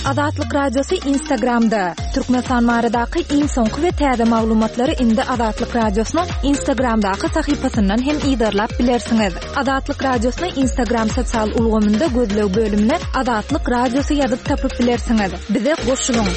Azatlyk radiosu Instagramda. Türkmenistan maradaky iň soňky we täze maglumatlary indi Azatlyk radiosynyň Instagramdaky sahypasyndan hem ýydarlap bilersiňiz. Azatlyk radiosynyň Instagram sosial ulgamynda gözlew bölümine Azatlyk radiosu ýazyp tapyp bilersiňiz. Bize goşulyň.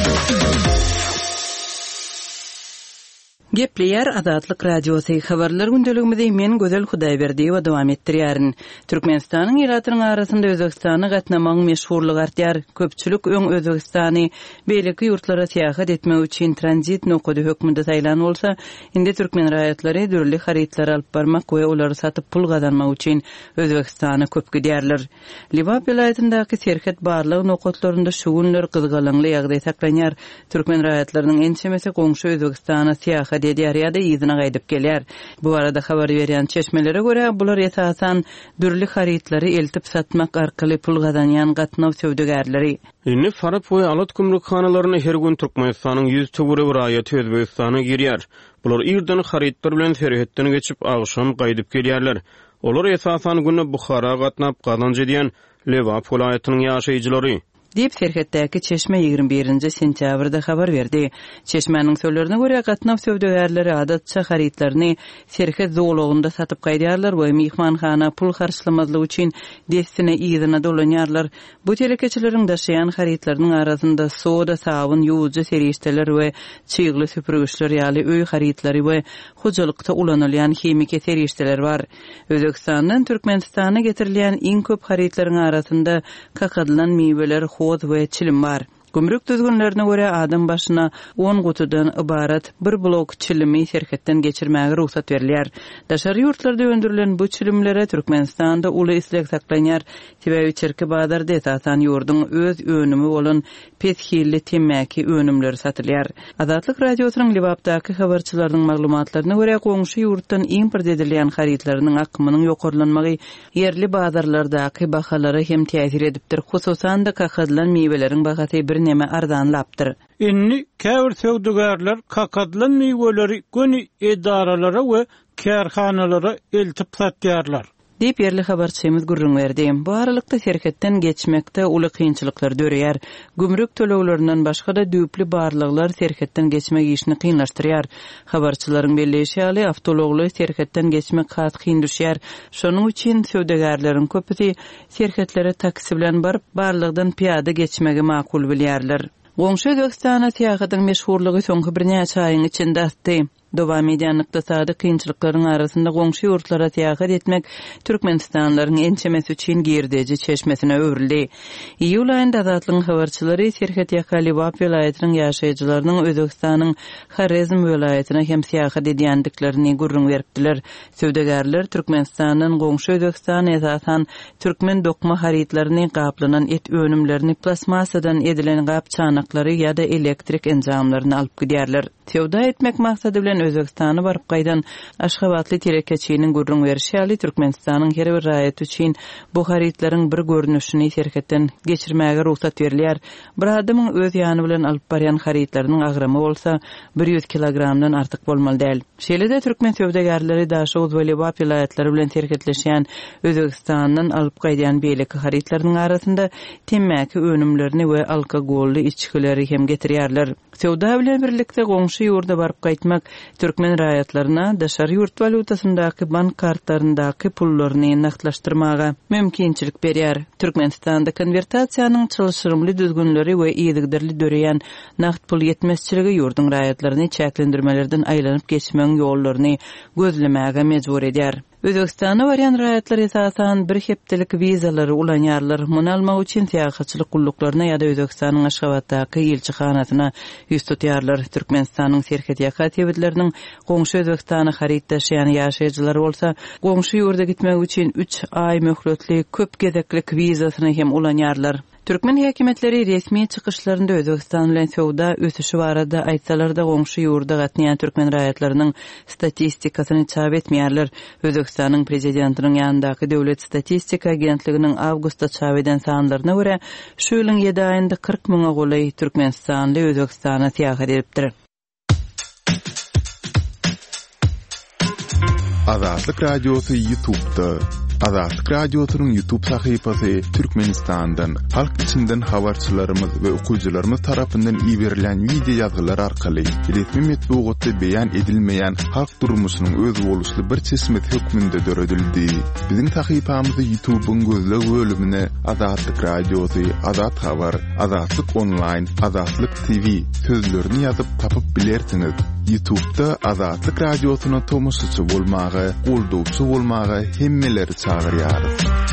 Gepleyer Azatlyk radiosu habarlar gündeligimizde men Gözel Hudaýberdi we dowam etdirýärin. Türkmenistanyň ýylatynyň arasynda Özbegistany gatnamagyň meşhurlygy artýar. Köpçülik öň Özbegistany beýleki ýurtlara seýahat etmek üçin tranzit nokady hökmünde taýlan bolsa, indi türkmen raýatlary dürli haritlar alyp barmak we olary satyp pul gazanmak üçin Özbegistany köp gidýärler. Liwap vilayatyndaky serket barlyk nokatlarynda şu günler gyzgalanly ýagdaý saklanýar. Türkmen raýatlarynyň ençemesi goňşy Özbegistana seýahat ýa-da ýyzyna gaýdyp gelýär. Bu arada habar berýän çeşmelere görä bular esasan dürli haritlary eltip satmak arkaly pul gazanýan gatnaw söwdegärleri. Indi Farap we Alat gümrükhanalarına her gün Türkmenistanyň 100 töwre raýaty Özbegistana girýär. Bular ýerden haritlar bilen serhetden geçip agşam gaýdyp gelýärler. Olar esasan güni Bukhara gatnap gazanjy diýen Liwap vilayatynyň ýaşaýjylary. Dip serhetdäki çeşme 21 sentýabrda habar berdi. Çeşmeniň söýlerine görä gatnaw söwdegärleri adatça haritlaryny serhet zoologunda satyp gaýdýarlar we mehmanhana pul harçlamazlygy üçin destine ýyzyna dolanýarlar. Bu telekeçileriň daşaýan haritlarynyň arasynda soda, sabun, ýuwjy serişdeler we çyýgly süpürgüçler ýaly öý haritlary we hojulukda ulanylýan hemike serişdeler bar. Özbekistandan Türkmenistana getirilýän iň köp haritlaryň arasynda kakadylan meýweler, hod we çilim bar. Gümrük düzgünlerine göre adam başına 10 gutudan ibarat bir blok çilimi serhetden geçirmäge ruhsat berilýär. Daşary ýurtlarda öndürilen bu çilimlere Türkmenistanda uly isleg saklanýar. Sebäbi çerki bazarda esasan ýurdun öz önümi bolan pethilli temmäki önümleri satylýar. Azatlyk radiosynyň Liwapdaky habarçylarynyň maglumatlaryna görä goňşy ýurtdan import edilýän haritlarynyň akymynyň ýokarlanmagy yerli bazarlardaky bahalary hem täsir edipdir. Hususan da kakadylan meýweleriň bahaty bir neme arzanlapdyr. Inni käbir söwdegärler kakadylan meýweleri göni edaralara we kärhanalara eltip satýarlar. Dip yerli habarçymyz gurrun berdi. Bu aralykda serhetden geçmekde uly kynçylyklar döreýär. Gümrük töleglerinden başga da düýpli barlyklar serhetden geçmek işini kynlaşdyrýar. Habarçylaryň belleşýäli awtologly serhetden geçmek hat kyn düşýär. Şonuň üçin söwdegärleriň köpüsi serhetlere taksi bilen baryp barlygdan piýada geçmegi makul bilýärler. Goňşy Özbegistana seýahatyň meşhurlygy soňky bir näçe aýyň içinde artdy. Dowam edýän ykdysady kynçylyklaryň arasynda goňşy ýurtlara seýahat etmek Türkmenistanlaryň ençemesi üçin girdeji çeşmesine öwrildi. Iýul aýynda Azatlyk habarçylary serhet ýaka Liwap vilayatynyň ýaşaýjylarynyň Özbegistanyň Xarezm vilayatyna hem seýahat edýändiklerini gurrun beripdiler. Söwdegärler Türkmenistanyň goňşy Özbegistany esasan türkmen dokma haritlaryny gaplanan et önümlerini plasmasadan edilen gap çanaklary ýa-da elektrik enjamlaryny alyp gidýärler. Sewda etmek maksady bilen Özbegistany baryp gaýdan Aşgabatly telekeçiniň gurrun berýäli Türkmenistanyň her bir raýaty üçin bu haritlaryň bir görnüşini serhetden geçirmäge ruhsat berilýär. Bir adamyň öz ýany bilen alyp barýan haritlarynyň agramy bolsa 100 kilogramdan artyk bolmaly däl. Şeýle-de türkmen söwdegärleri daşy we Liwap vilayatlary bilen serhetleşýän Özbegistanyň alyp gaýdan beýleki haritlarynyň arasynda temmäki önümlerini we alkogolly içkileri hem getirýärler. Sewda bilen birlikde goňşy ýurda baryp gaýtmak türkmen raýatlaryna daşary ýurt valutasyndaky bank kartlaryndaky pullaryny naklaşdyrmaga mümkinçilik berýär. Türkmenistanda konvertasiýanyň çylşyrymly düzgünleri we ýygyderli döreýän nakt pul ýetmezçiligi ýurdun raýatlaryny çäklendirmelerden aýlanyp geçmeň ýollaryny gözlemäge mejbur edýär. Özbegistana barýan raýatlar esasan bir hepdelik wizalary ulanýarlar. Muny almak üçin seýahatçylyk gulluklarına ýa-da Özbegistanyň Aşgabatdaky elçihanasyna ýüz tutýarlar. Türkmenistanyň serhet ýaka tebitleriniň goňşy Özbegistana harit daşaýan ýaşaýjylary bolsa, goňşy ýurda gitmek üçin 3 aý möhletli köp gezeklik wizasyny hem ulanýarlar. Türkmen häkimetleri resmi çykyşlarynda Özbegistan bilen sowda ösüşi barada aýtsalar da goňşy ýurda gatnaýan türkmen raýatlarynyň statistikasyny çap etmeýärler. Özbegistanyň prezidentiniň ýanyndaky döwlet statistika agentliginiň awgustda çap eden sanlaryna görä şu ýylyň 7 aýynda 40 000 golay Türkmenistanly Özbegistana seýahat edipdir. Azatlyk radiosu YouTube'da Azatlyk Radiosynyň YouTube sahypasy Türkmenistandan, halk içinden habarçylarymyz we okuwçylarymyz tarapyndan iberilen video ýazgylar arkaly resmi metbuatda beýan edilmeýän halk durmuşynyň öz boluşly bir çeşmet hökmünde döredildi. Biziň sahypamyzy YouTube'un gözleg bölümine Azatlyk Radiosy, Azat Habar, Azatlyk Online, Azatlyk TV sözlerini ýazyp tapyp bilersiňiz. YouTube'da Azatlyk Radiosyna tomoşçy bolmagy, goldowçy bolmagy hemmeleri çağırýar.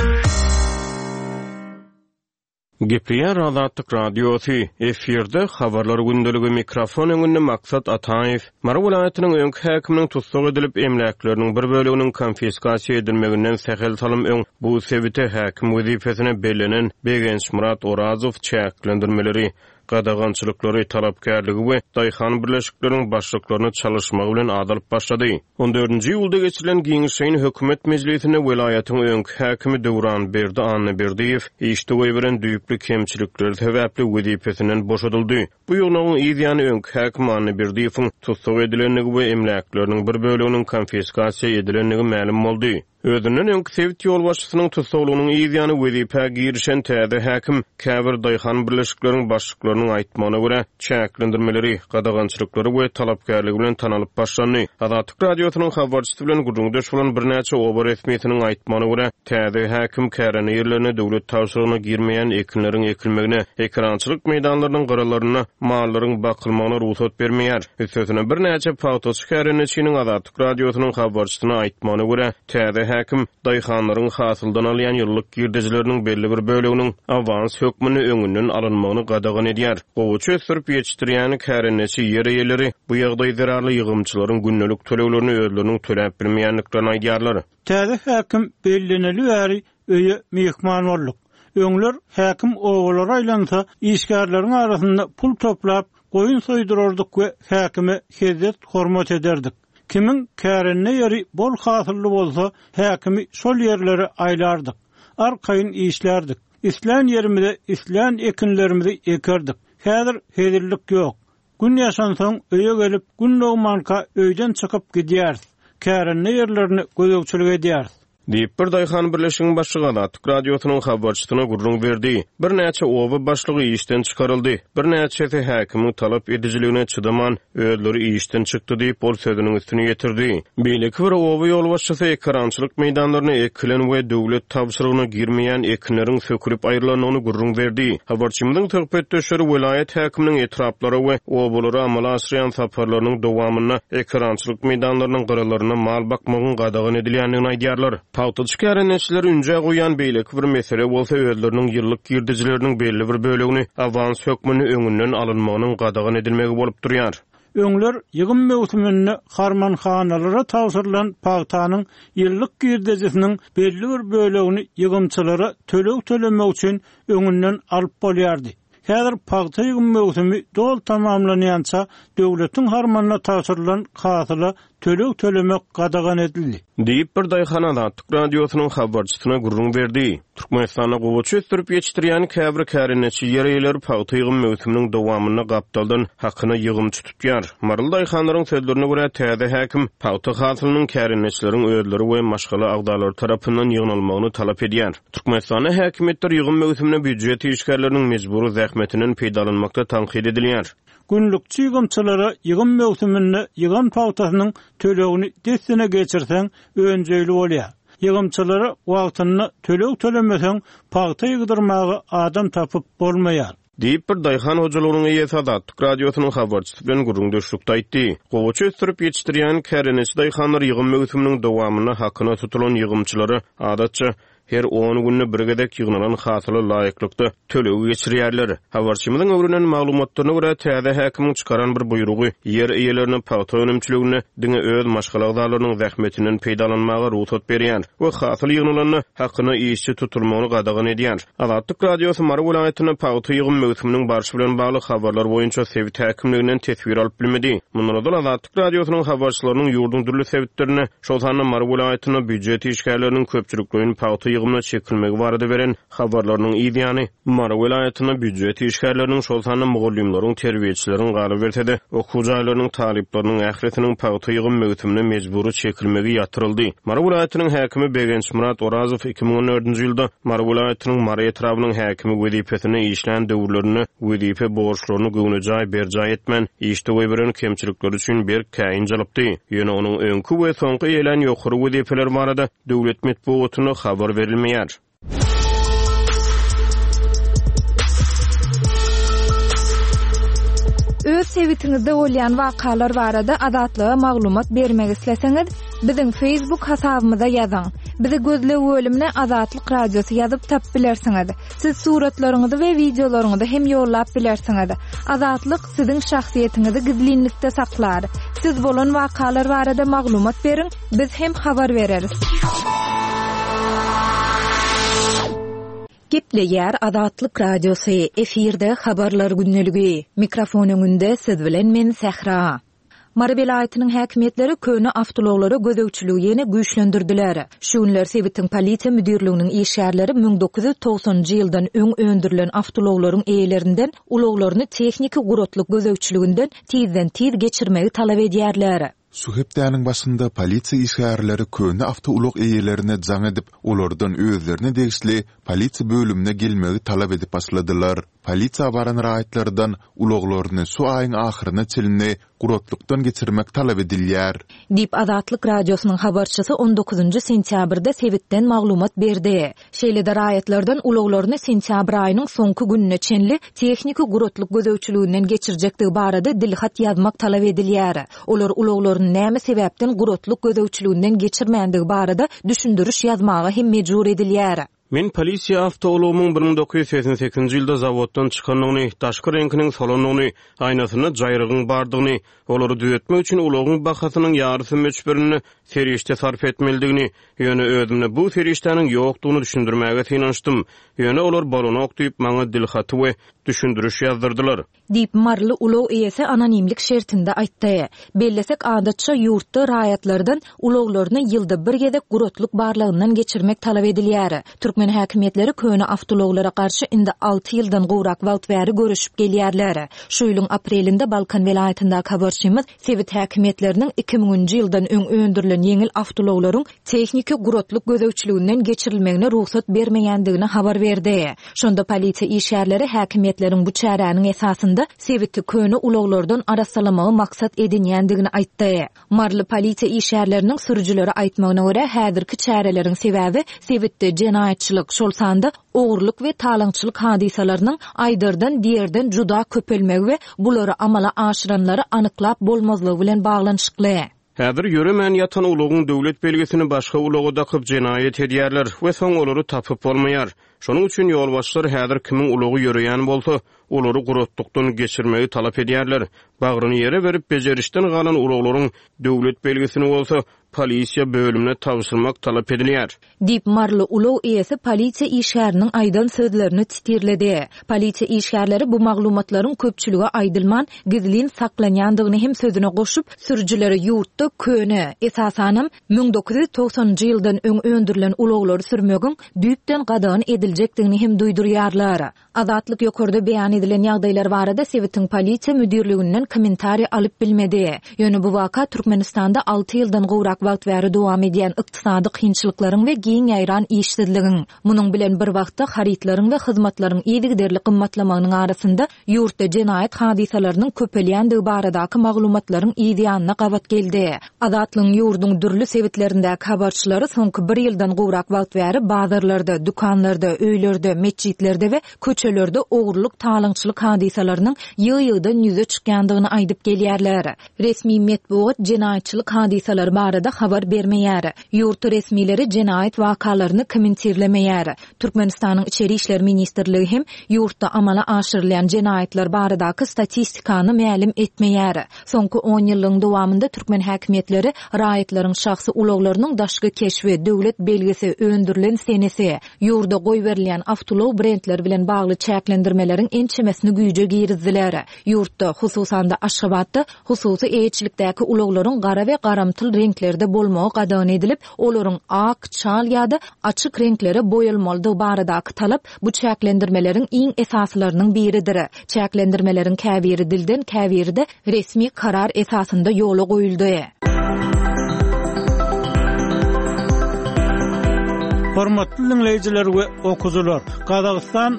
Gepleýär Azatlyk Radiosy, efirde habarlar gündəligi mikrofon öňünde Maksat Ataýew, Mara welaýatynyň öňki häkiminiň tutsak edilip emläkleriniň bir bölегiniň konfiskasiýa edilmeginden sähel salym öň bu sebite häkim wezifesine bellenen Begenç Murat Orazow çäklendirmeleri, qadağançylyklary, talapkärligi we daýhan birleşikleriniň başlyklaryny çalışmagy bilen adalyp başlady. 14-nji ýylda geçirilen giňişeýin hökümet mejlisine welaýatyň öňki häkimi Dowran Berdi Annaberdiýew işde goýberen düýpli kemçilikler sebäpli wezifesinden boşadyldy. Bu ýolnagyň ýa-ni öňki häkim Annaberdiýewiň tutsak edilenligi we emläkleriniň bir böleginiň konfiskasiýa edilenligi ma'lum boldy. Özünden öňki sebit ýol başçysynyň tutsaglygynyň ýa-ni wezife girişen täze häkim käbir daýhan birleşikleriň başlyklarynyň aýtmagyna görä çäklendirmeleri, qadağançylyklary we talapkärligi bilen tanalyp başlandy. Azatlyk Radiosynyň habarçysy bilen guruldaş bolan bir näçe oba resmiýetiniň aýtmagyna görä täze häkim kärene ýerlerine döwlet tawşyrygyna girmeýän ekinleriň ekilmegine, ekrançylyk meýdanlarynyň garalaryna mallaryň bakylmagyna ruhsat bermeýär. Sözüne bir näçe pawtoçy käreneçiniň Azatlyk Radiosynyň habarçysyna aýtmagyna görä täze häkim daýhanlaryň hasyldan alýan ýyllyk girdijileriniň belli bir böleginiň awans hökmüni öňünden alynmagyny qadağan edýär. Gowuçy ösürip ýetişdirýän käreneçi ýer eýeleri bu ýagdaý zararly ýygymçylaryň günnelik töleglerini özleriniň töläp bilmeýänliklerini aýdýarlar. Täze häkim belleneli bäri öýe mehman bolduk. Öňler häkim owalara aýlansa, işgärleriň arasynda pul toplap, goýun soýdurardyk we häkime hezet hormat ederdik. Kimin kärenne ýeri bol hasylly bolsa, häkimi şol ýerlere aýlardyk. Arkaýyn işlerdik. İslan ýerimizde islan ekinlerimizi ekerdik. Häzir hezirlik ýok. Gün ýaşansaň öýe gelip gün nowmanka öýden çykyp gidýär. Kärenne ýerlerini gözegçilik edýär. Diýip bir daýhan birleşigiň başlygy Azatlyk Radiosynyň habarçysyna gurrun berdi. Bir näçe oba başlygy işden çykaryldy. Bir näçesi häkimiň talap edijiligine çydaman özleri işden çykdy diýip bol sözüniň üstüne getirdi. Beýleki bir oba ýol başçysy ekrançylyk meýdanlaryna ekilen we döwlet tawşyrygyna girmeýän ekinleriň sökülip aýrylanyny gurrun berdi. Habarçymyzyň töhbetdeşleri welaýat häkiminiň etraplary we obalary amala aşyrýan saparlarynyň dowamyna ekrançylyk meýdanlarynyň garalaryna mal bakmagyň qadağan edilýändigini aýdýarlar. Pawtoçy käreneçiler ünje goýan beýleki bir mesele bolsa özleriniň ýyllyk girdijileriniň belli bir bölegini awans hökmüni öňünden alynmagynyň qadağan edilmegi bolup durýar. Öňler ýygym mewsuminde harmanhanalara tawşyrylan paýtanyň ýyllyk girdijisiniň belli bir bölegini ýygymçylara töleg tölemek üçin öňünden alyp bolýardy. Häzir paýta ýygym mewsumi dol tamamlanýança döwletiň harmanyna tawşyrylan hasyla töleg tölemek qadağan edildi. Diýip bir daýhan Azatlyk Radiosynyň habarçysyna gurrun berdi. Türkmenistana gowuçy ösürip ýetişdirýän käbir käreneçi ýer eýeleri paýta ýygym mewsuminiň dowamyna gapdaldan hakyny ýygymçy tutýar. Marul daýhanlaryň sözlerine görä täze häkim paýta hasylynyň käreneçileriň özleri we maşgala agdalary tarapyndan ýygnalmagyny talap edýär. Türkmenistana häkimetler ýygym mewsumine büdjet işgärleriniň mejburi zähmetinden peýdalanmakda tanqid edilýär. Günlükçi ýygymçylara ýygym mewsuminde ýygan paýtasynyň tölegini desine geçirseň öňjeli bolýar. Ýygymçylara wagtyny töleg tölemeseň paýta ýygdyrmagy adam tapyp bolmaýar. Diýip bir daýhan hojalarynyň ýeýesi Azatlyk Radiosynyň habarçysy bilen gurrundaşlykda aýtdy. Gowuçy ösürip ýetişdirýän käreneçi daýhanlar ýygym mewsuminiň dowamyna hakyna tutulan ýygymçylary adatça her 10 günne birgedek ýygnalan hasyly laýyklykda tölegi geçirýärler. Habarçymyzyň öwrünen maglumatlaryna görä täze häkimiň çykaran bir buýrugy ýer eýelerini paýta önümçiligine diňe öz maşgalagdalarynyň zähmetinden peýdalanmagy ruhsat berýär we hasyl ýygnalanyny hakyna işçi tutulmagyny qadağan edýär. Azatlyk Radiosy Mara welaýatyna paýta ýygym mewsuminiň barşy bilen bagly habarlar boýunça sebit häkimliginden tesbir alyp bilmedi. Mundan Azatlyk Radiosynyň habarçylarynyň ýurdun dürli sebitlerine şol sany Mara welaýatyna büdjet işgärleriniň köpçülikligini paýta ýygymyna çekilmegi barada beren habarlarynyň ýa-ni Mara welaýatyna büdjet işgärleriniň şol sany mugallimlaryň, terbiýeçileriň galy berse-de, okuwjylarynyň talipleriniň ähretiniň paýty ýygym möhütümine mejburi çekilmegi ýatyryldy. Mara welaýatynyň häkimi Begenç Murat Orazow 2014-nji ýylda Mara welaýatynyň Mara etrabynyň häkimi wezipetine işlän döwürlerini wezipe borçlaryny göwnejay berjay etmen, işde beren kemçilikler üçin bir käyin jalypdy. Ýöne onuň öňkü we soňky ýelen ýokary wezipeler barada döwlet medeniýetine habar berilmeýär. Öz sevitiňizde bolýan wakalar barada adatlyga maglumat bermek isleseňiz, biziň Facebook hasabymyza ýazyň. Bizi gözle bölümine Azatlyk Radiosu ýazyp tap bilersiňiz. Siz suratlaryňyzy we videolaryňyzy hem ýollap bilersiňiz. Azatlyk siziň şahsiýetiňizi gizlinlikde saklar. Siz bolan wakalar barada maglumat beriň, biz hem habar bereriz. Gepleýär Azatlyk Radiosu efirde habarlar günneligi. Mikrofon öňünde siz bilen men Sehra. Mara welaýatynyň häkimetleri köni awtologlara gözegçiligi ýene güýçlendirdiler. Şunlar sebitiň polisiýa müdirliginiň işgärleri 1990-njy ýyldan öň öndürilen awtologlaryň eýelerinden ulaglaryny tehnika gurotlyk gözegçiliginden tizden-tiz geçirmegi talap edýärler. Şu hepdäniň başynda polisiýa işgärleri köni awtolog eýelerini jaň edip, olardan özlerini degişli polisiýa bölümine gelmegi talap edip başladylar. Polisiýa baran raýatlardan ulaglaryny şu aýyň ahyryna çelinne gurotlukdan geçirmek talap edilýär. Dip Azatlyk Radiosynyň habarçysy 19-njy sentýabrda sebitden maglumat berdi. Şeýle-de raýatlardan ulaglaryny sentýabr aýynyň soňky gününe çenli tehnika gurotluk gözegçiliginden geçirjekdigi barada dilhat ýazmak talap edilýär. Olar ulaglaryny näme sebäpden gurotluk gözegçiliginden geçirmänligi barada düşündürüş ýazmaga hem mejbur edilýär. Men polisiýa awtologumyň 1988-nji ýylda zawoddan çykanlygyny, daşky reňkiniň solanyny, aýnasyny jaýrygyň bardygyny, olary düýetmek üçin ulagyň bahasynyň ýarysy möçberini serişde sarf etmeligini, ýöne özümne bu serişdäniň ýokdugyny düşündirmäge synanşdym. Ýöne olar balony okduýup maňa dilhaty we düşündürüş ýazdyrdylar. Dip Marly ulag eýesi anonimlik şertinde aýtdy. Bellesek adatça ýurtda raýatlardan ulaglaryny ýylda bir gezek gurotluk barlygyndan geçirmek talap edilýär. Türkmen häkimetleri köni awtologlara garşy indi 6 ýyldan gowrak wagt bäri görüşüp gelýärler. Şu ýylyň aprelinde Balkan welaýatynda habarçymyz Sebit häkimetleriniň 2000-nji ýyldan öň öndürilen ýeňil awtologlaryň tehnika gurotluk gözegçiliginden geçirilmegine ruhsat bermeýändigini habar berdi. Şonda polisiýa işgärleri häkimetleriň bu çäräniň esasynda Sebitli köni ulaglardan arasalamagy maksat edinýändigini aýtdy. Marly polisiýa işgärleriniň sürüjüleri aýtmagyna görä, häzirki çäreleriň sebäbi Sebitde jenaýatçylyk, şol sanda ogurlyk we talaňçylyk hadisalarynyň aýdyrdan diýerden juda köpelmegi we bulary amala aşyranlary anyklap bolmazlygy bilen baglanyşykly. Häzir ýöremän ýatan ulagyň döwlet belgesini başga ulaga dakyp jenaýat edýärler we soň olary tapyp bolmaýar. Şonuň üçin ýolbaşçylar häzir kimiň ulagy ýöreýän bolsa, olary gurotlukdan geçirmegi talap edýärler. Bagryny ýere berip bejerişden galan ulaglaryň döwlet belgesini bolsa, polisiýa bölümine tapşyrmak talap edilýär. Dip Marly ulag eýesi polisiýa işgäriniň aýdan sözlerini titirledi. Polisiýa işgärleri bu maglumatlaryň köpçüligi aýdylman, gizlin saklanýandygyny hem sözüne goşup, sürüjülere ýurtda köni, esasanam 1990-njy ýyldan öň öndürilen ulaglary sürmegiň düýpden gadan ediljekdigini hem duýdurýarlar. Azatlyk ýokarda beýan edilen ýagdaýlar barada Sebitiň polisiýa müdirliginden kommentari alyp bilmedi. Ýöne bu waka Türkmenistanda 6 ýyldan gowrak wagt bäri dowam edýän ykdysady kynçylyklaryň we giň ýaýran işsizligiň, munyň bilen bir wagtda haritlaryň we hyzmatlaryň ýygyderli gymmatlamagynyň arasynda ýurtda jenaýat hadisalarynyň köpelýändigi baradaky maglumatlaryň ýygyanyna gawat geldi. Azatlyň ýurduň dürli sebitlerindäki habarçylary soňky 1 ýyldan gowrak wagt bäri bazarlarda, dükanlarda, öýlerde, meçitlerde we köçelerde ogurlyk, talaňçylyk hadisalarynyň ýygy-ýygydan ýüze çykýandygyny aýdyp gelýärler. Resmi medeniýet jenaýatçylyk hadisalary barada habar bermeýär. Ýurt resmileri jenaýat wakalaryny kommentirlemeýär. Türkmenistanyň içeri işler ministrligi hem ýurtda amala aşyrylýan jenaýatlar baradaky statistikany mälim etmeýär. Soňky 10 ýylyň dowamında türkmen häkimetleri raýatlaryň şahsy ulaglarynyň daşky keşfi, döwlet belgesi, öndürilen senesi, ýurda goý berilýän awtolog brendler bilen bagly çäklendirmelerin ençemesini güýje girizdiler. Ýurtda, hususanda Aşgabatda, hususy eýçilikdäki ulaglaryň gara we garamtyl renklerde bolmagy gadan edilip, olaryň ak, çal ýa-da açyk renklere boýalmaly baradaky talap bu çäklendirmelerin iň esaslarynyň biridir. Çäklendirmelerin käbiri dilden käbiri de resmi karar esasında ýola goýuldy. Hormatly dinleyijiler we okuwçylar, Kazakystan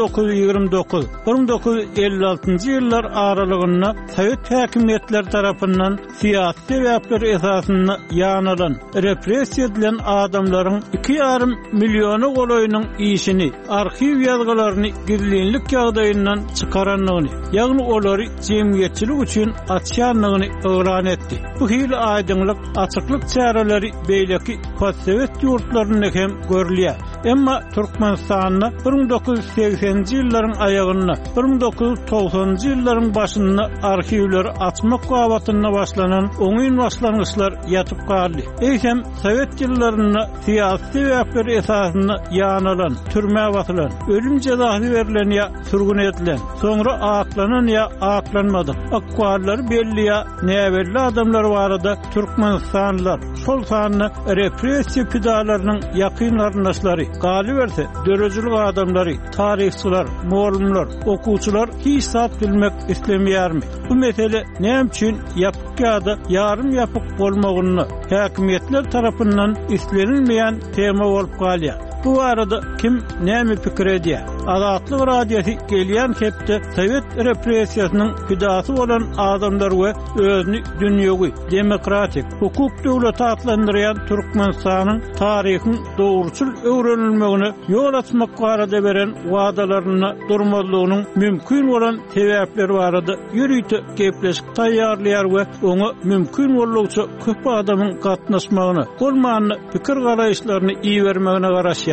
1929-1956 ýyllar aralygynda Sovet häkimetleri tarapyndan siýasy sebäpler esasynda ýanylan, repressiýa edilen adamlaryň 2,5 milyony golaýynyň işini, arxiw ýazgylaryny gizlinlik ýagdaýyndan çykaranlygyny, ýagny olary jemgyýetçilik üçin açýanlygyny öwran etdi. Bu hili aýdyňlyk, açyklyk çäreleri beýleki postsovet ýurtlaryny hem görülýär. Emma Türkmenistanyň 1980-nji ýyllaryň aýagynda, 1990-njy ýyllaryň başynda arxiwleri açmak gawatyna başlanan oňyn başlangyçlar ýatyp galdy. Eýsem Sovet ýyllarynda siýasy sebäpler esasynda ýanylan, türmäge batylan, ölüm jazasy berilen ýa sürgün edilen, soňra aklanan ýa aklanmady. Akwallary belli ýa näbelli adamlar barada Türkmenistanlylar şol sanyny repressiýa pidalarynyň ýakynlaryndaşlary, gali berse dörejilik adamlary, tarihçiler, muallimler, okuwçylar hiç sap bilmek islemýärmi? Bu mesele näme üçin ýapyk ýa-da ýarym ýapyk bolmagyny häkimetler tarapyndan islenilmeýän tema bolup galýar. Bu arada kim näme pikir edýär? Azatlyk radiosi gelýän hepde Sovet repressiýasynyň pidasy bolan adamlar we özüni dünýägi, demokratik, hukuk döwleti adlandyrýan Türkmenistanyň taryhyny dogruçul öwrenilmegine ýol açmak barada beren wagdalaryny durmalygynyň mümkin bolan sebäpleri barada ýürüýte gepleşik taýýarlaýar we oňa mümkin bolýança köp adamyň gatnaşmagyny, bolmanyny pikir garaýşlaryny iýermegine garaşýar.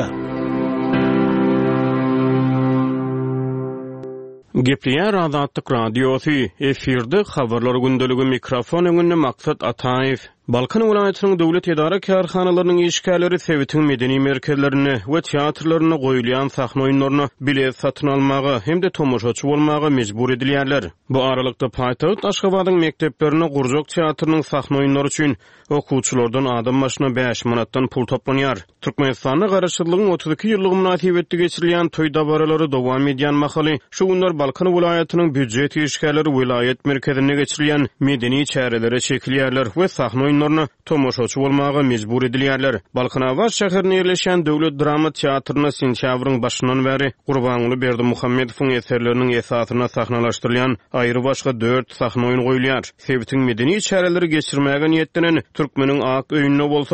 Gepliýär Azatlyk radiosi, efirde habarlar gündeligi mikrofon öňünde Maksat Ataýew. Balkan welaýatynyň döwlet edara karhanalarynın işgärleri Sowetiň medeni merkezlerini we teatrlaryny goýulýan sahna oýunlaryny bilet satyn almagy hem-de tomoşaçy bolmagy mejbur edilýärler. Bu aralykda paýtagyt Aşgabatyň mekdeplerini gurjak teatrynyň sahna oýunlary üçin okuwçylardan adam başyna 5 manatdan pul toplanýar. Türkmenistanyň garaşdyrlygyň 32 ýyllygy münasibetde geçirilýän toý dabaralary dowam edýän mahaly şu günler Balkan welaýatynyň büdjet işgärleri welaýat merkezine geçirilýän medeni çärelere çekilýärler we sahna tomoşaçy bolmagy mejbur edilýärler. Balkan Awaz şäherine ýerleşen Döwlet Drama Teatryna sentýabryň başyndan bäri Gurbanuly Berdimuhammedowyň eserleriniň esasyna sahnalaşdyrylýan aýry başga 4 sahna oýun goýulýar. Sowetiň medeni çäreleri geçirmäge niýetlenen türkmeniň ak öýünde bolsa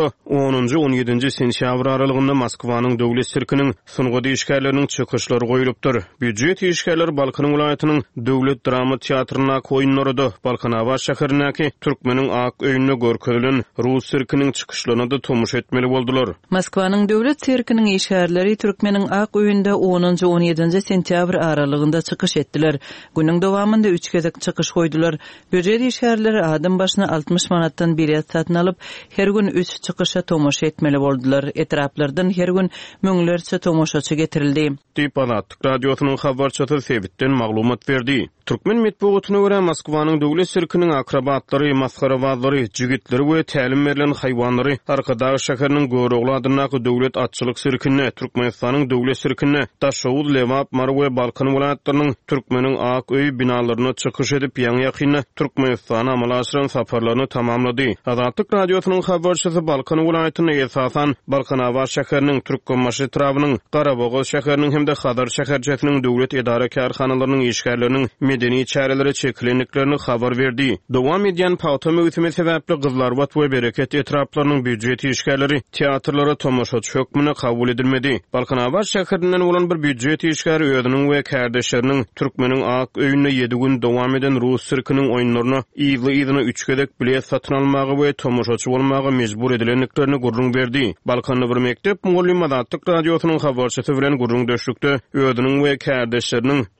10-17 sentýabr aralygynda Moskwanyň döwlet sirkiniň sungy işgärleriniň çykyşlary goýulypdyr. Büdjet işgärleri Balkan welaýatynyň Döwlet Drama Teatryna oýunlaryda Balkan Awaz şäherindäki türkmeniň ak öýünde görkezlen Rus sirkiniň çykyşlaryna da tomuş etmeli boldular. Moskwanyň döwlet sirkiniň işgärleri türkmeniň ak öýünde 10-17 sentýabr aralygynda çykyş etdiler. Günüň dowamında 3 gezek çykyş goýdular. Büdjet işgärleri adam başyna 60 manatdan bilet satyn alyp, her gün 3 çykışa tomuş etmeli boldular. Etraplardan her gün müňlerçe tomoşaçy getirildi. Azatlyk radiosynyň habarçysy Sowetden maglumat berdi. Türkmen medeniýetine görä Moskwanyň döwlet sirkiniň akrabatlary, maskarabazlary, jigitleri we tälim berilen haýwanlary Arkadaş şäheriniň görogly adynaky döwlet atçylyk sirkine, Türkmenistanyň döwlet sirkine, Taşawul, Lewap, Mar we Balkan welaýatlarynyň türkmeniň ak öý binalaryna çykyş edip ýa-ni ýakyna Türkmenistana amalaşyran safarlaryny tamamlady. Azatlyk radiosynyň habarçysy Balkan welaýatyna esasan Balkan Awaz şäheriniň Türkmenmaşy trawynyň, Garabağ şäheriniň hem-de Hadar şäherçesiniň döwlet edara karhanalarynyň işgärleriniň medeni çäreleri çekilenliklerini habar berdi. Dowam edýän paýta möhüme sebäpli Gızlarbat we Bereket etraplarynyň büdjet işgärleri teatrlara tomoşaçy hökmüne kabul edilmedi. Balkan Awaz şäherinden bolan bir büdjet işgäri özüniň we kardeşleriniň türkmeniň ak öýünde 7 gün dowam eden Rus sirkiniň oýunlaryna ýyly 3 gezek bilet satyn almagy we tomoşaçy bolmagy mejbur edilenliklerini gurrun berdi. Balkanda bir mektep muallim Azatlyk radiosynyň habarçysy bilen gurrun döşlükde özüniň we kardeşleriniň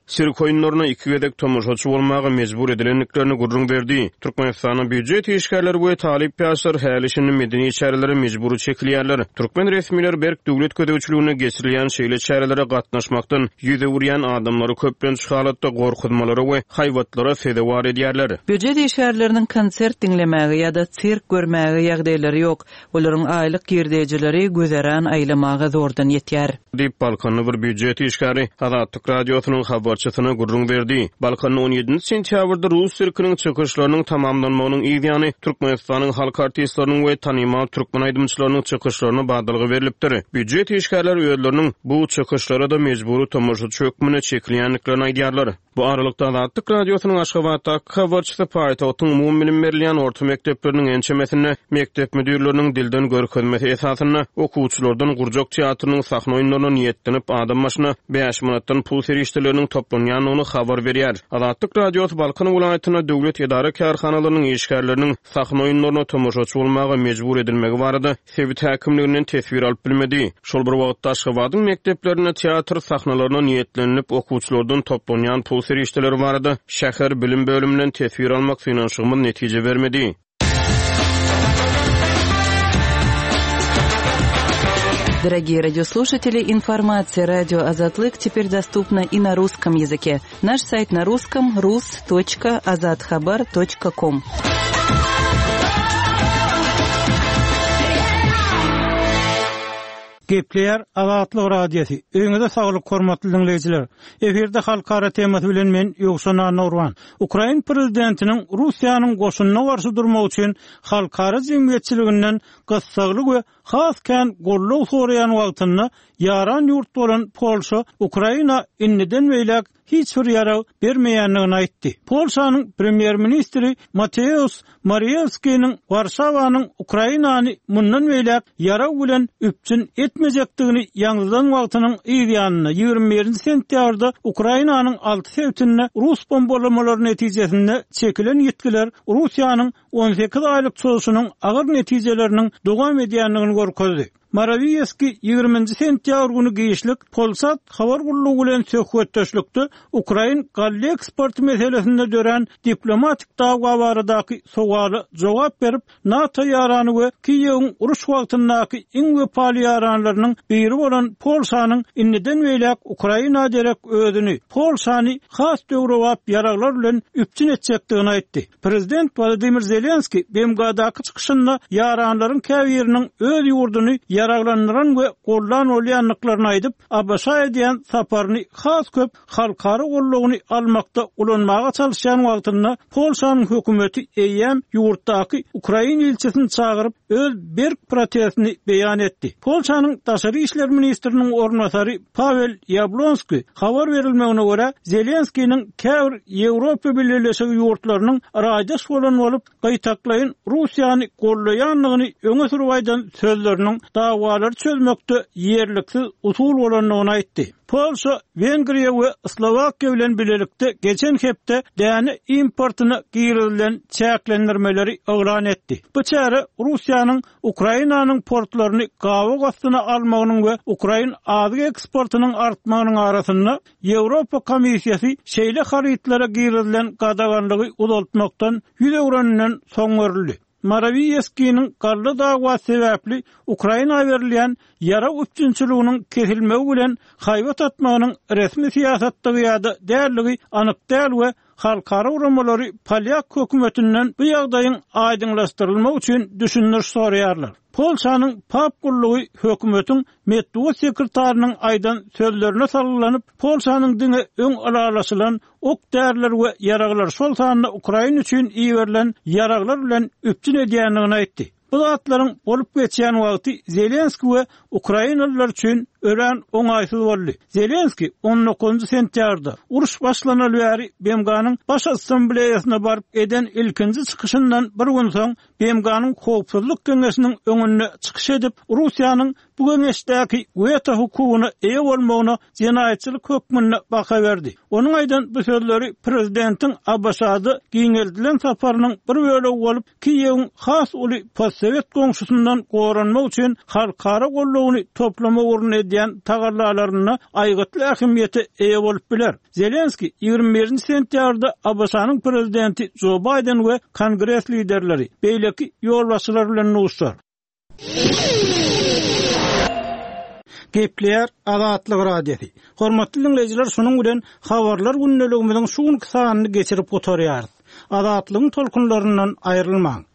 sirk oyunlaryna iki gedek tomoşaçy bolmagy mejbur edilenliklerini gurrun berdi. Türkmenistanyň büdjet işgärleri we talip ýaşlar hälişini medeni çärelere mejburi çekilýärler. Türkmen resmiler berk döwlet ködäwçiligine geçirilýän şeýle çärelere gatnaşmakdan ýüze urýan adamlary köplenç halatda gorkutmalary we haýwatlara sedewar edýärler. Büdjet işgärleriniň konsert dinlemäge ýa-da sirk görmäge ýagdaýlary ýok. Olaryň aýlyk girdejileri gözeran aýlamaga zordan ýetýär. Dip Balkanly bir büdjet işgäri Azatlyk radiosynyň habarçysyna gurrun berdi. Balkanyň 17 sentýabrda Rus sirkiniň çykyşlarynyň tamamlanmagynyň ýa-ni Türkmenistanyň halk artistleriniň we tanymal türkmen aýdymçylarynyň çykyşlaryna bagdalygy berilipdir. Büdjet işgärleri öýleriniň bu çykyşlara da mejburi tomoşaçy hökmüne çekilýänliklerini aýdýarlar. Bu aralykda Azatlyk radiosynyň Aşgabatda habarçysy paýtagtyň umum bilim berilýän orta mekdepleriniň ençemesinde mektep müdürleriniň dilden görkezmesi esasyna okuwçylardan gurjak teatrynyň sahna oýunlaryna niýetlenip adam başyna 5 manatdan pul serişdirleriniň toplanýanyny habar berýär. Azatlyk radiosy Balkan welaýatyna döwlet idara karhanalarynyň işgärleriniň sahna oýunlaryna tomoşaçy bolmagy mejbur edilmegi barada sebit häkimliginiň tesbir alyp bilmedi. Şol bir wagtda Aşgabatyň mekteplerine teatr sahnalaryna niýetlenip okuwçylardan toplanýan pul serişdirleri barada şäher bilim bölümünden tesbir almak finansyny netije bermedi. Дорогие радиослушатели, информация радио «Азатлык» теперь доступна и на русском языке. Наш сайт на русском rus.azatxabar.com. Gepleýär Azatlyk radiosi. Öňüňizde saglyk hormatly dinleýijiler. Eferde halkara temasy bilen men Ýogşan Nurwan. Ukraina prezidentiniň Russiýanyň goşunyna garşy durmak üçin halkara jemgyýetçiliginden gassaglyk we haskan gollaw soraýan wagtyny yaran ýurt bolan Polşa Ukraina inniden beýlek hiç bir ýara bermeýänligini aýtdy. Polşanyň premier ministri Mateusz Morawieckiň Warşawanyň Ukrainany mundan beýlek ýara bilen üpçün etmejekdigini ýaňydan wagtynyň ýygyanyny 21 sentýabrda Ukrainanyň 6 sewtine Rus bombalamalary netijesinde çekilen ýetkiler Russiýanyň 18 aýlyk çöwüşiniň agyr netijeleriniň dowam edýänligini görkezdi. Morawiecki 20 sentýabr güni giýişlik Polsat habar gurulugy bilen söhbetdeşlikde Ukraina gally eksporty meselesinde dören diplomatik dagwa baradaky sowaly jogap berip NATO ýarany we Kiýewiň uruş wagtyndaky iň wepaly ýaranlarynyň biri bolan Polşanyň inniden beýlek Ukraina derek özüni Polşany has döwrewap ýaraglar bilen üpçün etjekdigini aýtdy. Prezident Volodymyr Zelenski BMG'daky çykyşynda ýaranlaryň käbiriniň öz ýurduny yaraglandıran we gollan olýanlyklaryny aýdyp, Abaşa edýän saparyny has köp halkara gollawyny almakda ulanmaga çalışan wagtynda Polşanyň hökümeti eýem ýurtdaky Ukraina ilçesini çagyryp öz berk protestini beýan etdi. Polşanyň daşary işler ministriniň ornatary Pavel Yablonski habar berilmegine görä Zelenskiň käbir Ýewropa Birleşigi ýurtlarynyň raýdaş bolan bolup gaýtaklaýyn Russiýany gollaýanlygyny öňe sürüp aýdan sözleriniň dagwalary çözmekde ýerliksiz usul bolanlygyny aýtdy. Polşa, Wengriýa we Slowakiýa bilen bilelikde geçen hepde däni importyny girilen çäklendirmeleri elan etdi. Bu çäre Russiýanyň Ukrainanyň portlaryny gawa gastyna almagynyň we Ukraina azyk eksportynyň artmagynyň arasynda Ýewropa Komissiýasy şeýle harytlara girilen gadaganlygy uzaltmakdan ýüze uranyndan soň görüldi. Morawieckiň garly dagwa sebäpli Ukraina berilýän ýara üçinçiliginiň kesilmegi bilen haýbat atmagynyň resmi siýasatdagy ýa-da dälligi anyk däl we halkara uramalary Polyak hökümetinden bu ýagdaýyň aýdynlaşdyrylmagy üçin düşündiriş soraýarlar. Polşanyň pap gullugy hökümetiň medeniýet sekretarinyň aýdan sözlerine sarylanyp, Polşanyň diňe öň alalaşylan ok därler we ýaraglar şol sanyna Ukraina üçin iýerilen ýaraglar bilen üpçün edýänligini aýtdy. Bu zatlaryň bolup geçýän wagty Zelenski we Ukrainalılar üçin ören oňaýsyz boldy. Zelenski 19 sentýarda uruş başlanaly bäri BMG'nyň baş assambleýasyna baryp eden ilkinji çykyşyndan bir gün soň BMG'nyň Howpsuzlyk Keňeşiniň öňüne çykyş edip Russiýanyň bu geňeşdäki weto hukugyna eýe bolmagyna jenaýatçylyk hökmüne baka berdi. Onuň aýdan bu sözleri prezidentiň Abaşada giňeldilen saparynyň bir bölegi bolup Kiýewiň has uly postsovet goňşusyndan goranmak üçin halkara gollawyny toplama uruny edýän tagarlalaryna aýgatly ähmiýete eýe bolup biler. Zelenski 21 sentýarda Abasanyň prezidenti Joe Biden we Kongress liderleri beýleki ýolbaşçylar bilen nuşlar. Gepler Azatlyk radiosi. Hormatly dinleyijiler, şunuň bilen habarlar günneligimiziň şuň kysanyny geçirip oturýar. Azatlygyň tolkunlaryndan aýrylmaň.